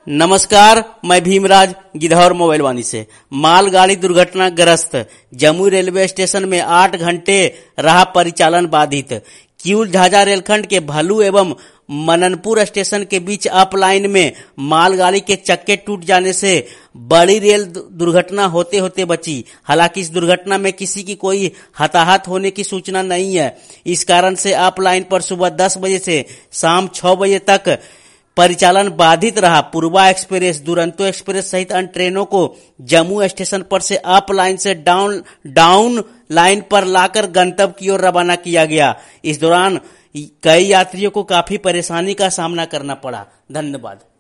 नमस्कार, मैं भीमराज गिद्धौर मोबाइल वाणी से। मालगाड़ी दुर्घटनाग्रस्त, जमुई रेलवे स्टेशन में 8 घंटे रहा परिचालन बाधित। किऊल झाझा रेलखंड के भलू एवं मननपुर स्टेशन के बीच अप लाइन में मालगाड़ी के चक्के टूट जाने से बड़ी रेल दुर्घटना होते होते बची। हालांकि इस दुर्घटना में किसी की कोई हताहत होने की सूचना नहीं है। इस कारण से अप लाइन पर सुबह 10 बजे से शाम 6 बजे तक परिचालन बाधित रहा। पूर्वा एक्सप्रेस, दुरंतो एक्सप्रेस सहित अन्य ट्रेनों को जम्मू स्टेशन पर से अप लाइन से डाउन लाइन पर लाकर गंतव्य की ओर रवाना किया गया। इस दौरान कई यात्रियों को काफी परेशानी का सामना करना पड़ा। धन्यवाद।